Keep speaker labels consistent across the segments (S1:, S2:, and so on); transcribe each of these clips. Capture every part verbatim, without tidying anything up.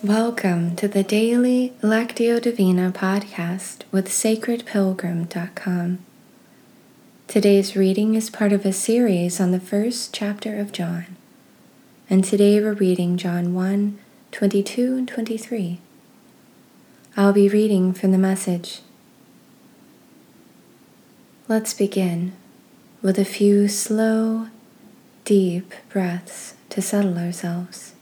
S1: Welcome to the Daily Lectio Divina podcast with sacred pilgrim dot com. Today's reading is part of a series on the first chapter of John, and today we're reading John one, twenty-two and twenty-three. I'll be reading from the Message. Let's begin with a few slow, deep breaths to settle ourselves.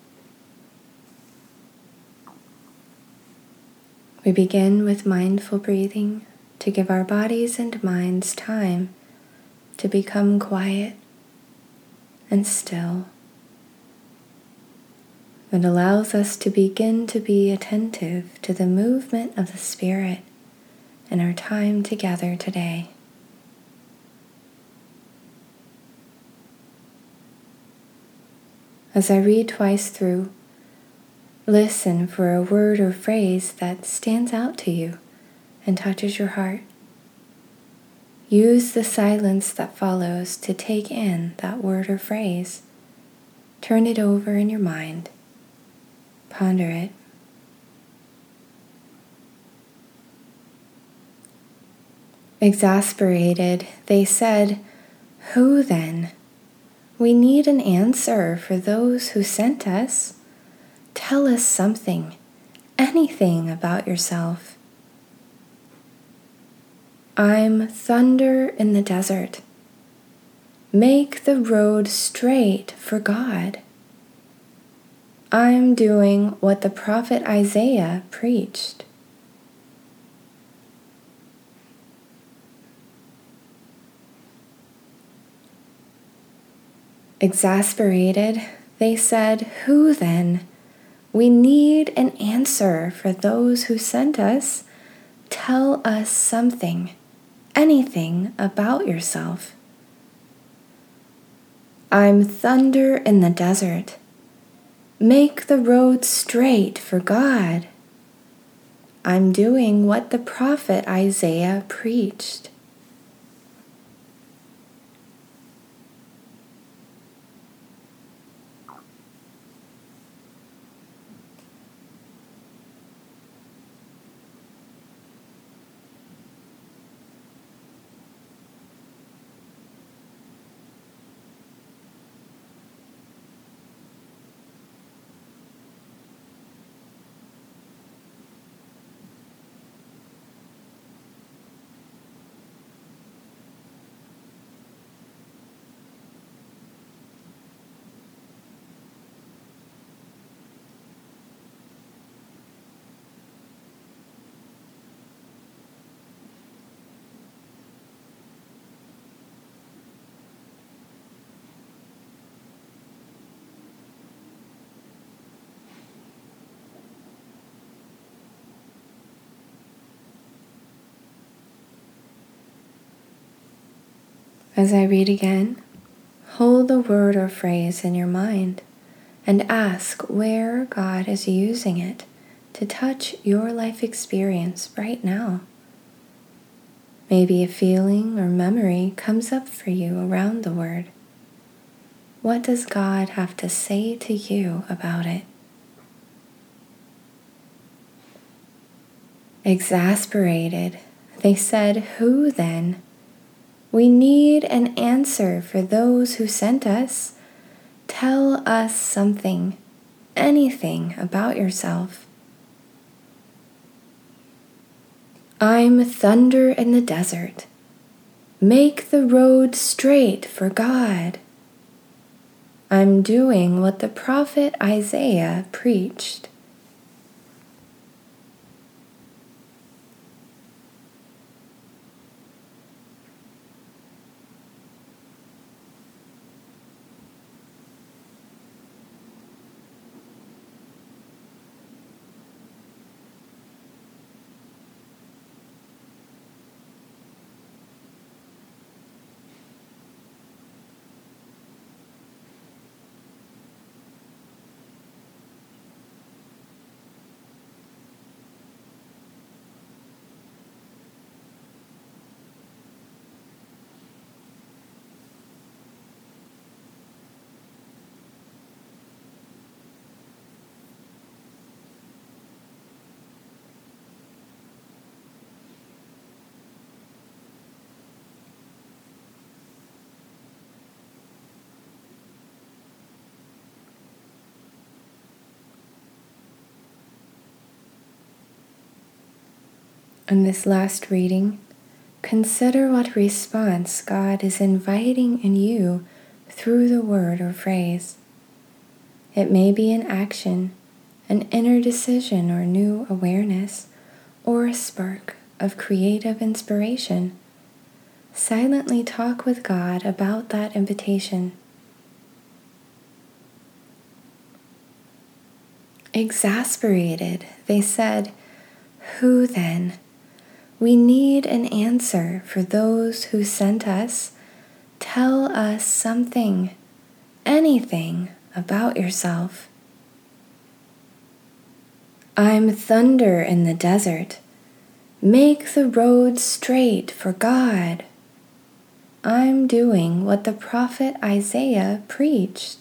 S1: We begin with mindful breathing to give our bodies and minds time to become quiet and still. It allows us to begin to be attentive to the movement of the Spirit in our time together today. As I read twice through, listen for a word or phrase that stands out to you and touches your heart. Use the silence that follows to take in that word or phrase. Turn it over in your mind. Ponder it. Exasperated, they said, "Who then? We need an answer for those who sent us. Tell us something, anything about yourself." "I'm thunder in the desert. Make the road straight for God. I'm doing what the prophet Isaiah preached." Exasperated, they said, "Who then? We need an answer for those who sent us. Tell us something, anything about yourself." "I'm thunder in the desert. Make the road straight for God. I'm doing what the prophet Isaiah preached." As I read again, hold the word or phrase in your mind and ask where God is using it to touch your life experience right now. Maybe a feeling or memory comes up for you around the word. What does God have to say to you about it? Exasperated, they said, "Who then? We need an answer for those who sent us. Tell us something, anything about yourself." "I'm thunder in the desert. Make the road straight for God. I'm doing what the prophet Isaiah preached." In this last reading, consider what response God is inviting in you through the word or phrase. It may be an action, an inner decision or new awareness, or a spark of creative inspiration. Silently talk with God about that invitation. Exasperated, they said, "Who then? We need an answer for those who sent us. Tell us something, anything about yourself." "I'm thunder in the desert. Make the road straight for God." "I'm doing what the prophet Isaiah preached."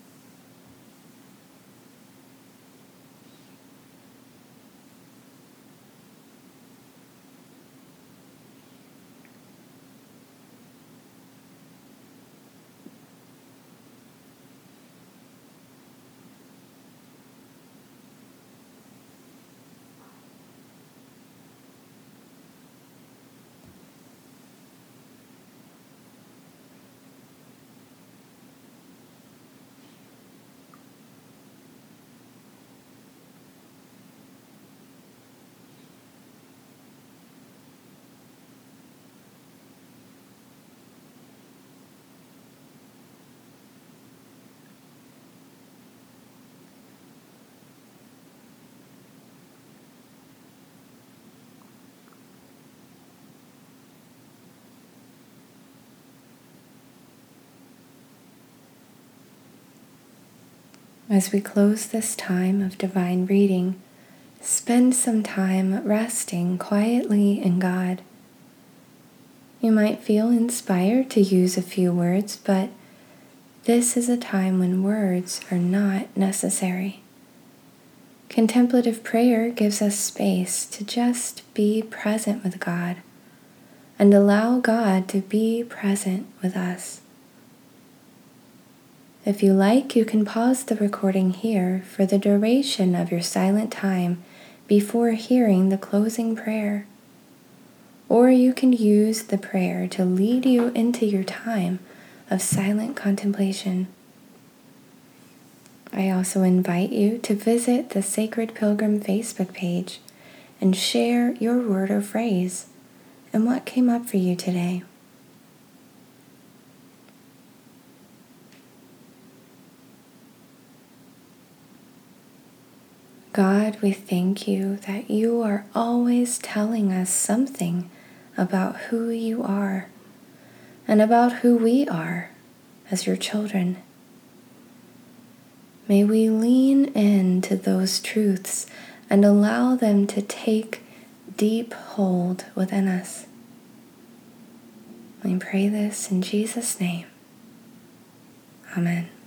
S1: As we close this time of divine reading, spend some time resting quietly in God. You might feel inspired to use a few words, but this is a time when words are not necessary. Contemplative prayer gives us space to just be present with God and allow God to be present with us. If you like, you can pause the recording here for the duration of your silent time before hearing the closing prayer. Or you can use the prayer to lead you into your time of silent contemplation. I also invite you to visit the Sacred Pilgrim Facebook page and share your word or phrase and what came up for you today. God, we thank you that you are always telling us something about who you are and about who we are as your children. May we lean into those truths and allow them to take deep hold within us. We pray this in Jesus' name. Amen.